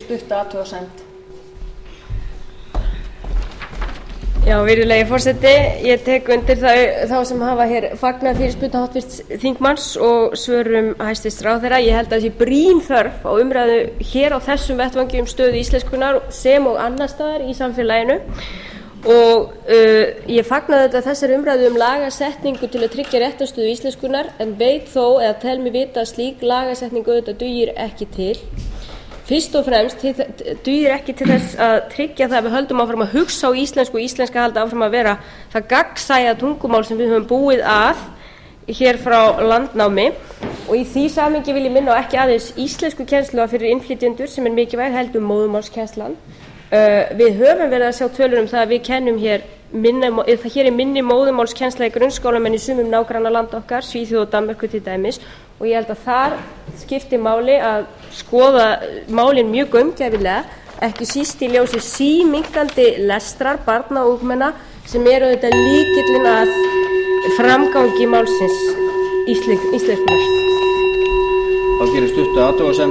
Stutta athugasemd. Já, virðulegi forseti, ég tek undir þá sem hafa hér fagnað fyrirspurn háttvirts þingmanns og svörum hæstvirts ráðherra. Ég held að það sé brýn þörf á umræðu hér á þessum vettvangi stöðu íslenskunnar sem og annars staðar í samfélaginu og ég fagnaði þetta þessari umræðu lagasetningu til að tryggja réttarstöðu íslenskunnar en veit þó eða tel mig vita að slík lagasetning auðvitað dugir ekki til. Fyrst og fremst dugir ekki til þess að tryggja það að við höldum áfram að hugsa á íslensku og íslenska haldi áfram að vera það gagnsæja tungumál sem við höfum búið að hér frá landnámi og í því samhengi vil ég minna á ekki aðeins íslenskukennslu fyrir innflytjendur sem mikilvæg heldur móðurmálskennslan. Við höfum verið að sjá tölur það að við kennum hér minni móðurmálskennsla í grunnskólum en í sumum nágrannalanda okkar, Svíþjóð og Danmörku til dæmis og ég held að þar skipti máli að skoða málin mjög gaumgæfilega, ekki síst í ljósi síminnkandi lestrar barna og ungmenna sem eru auðvitað lykillinn að framgangi málsins íslenskunnar. Þá gerir stutta athugasemd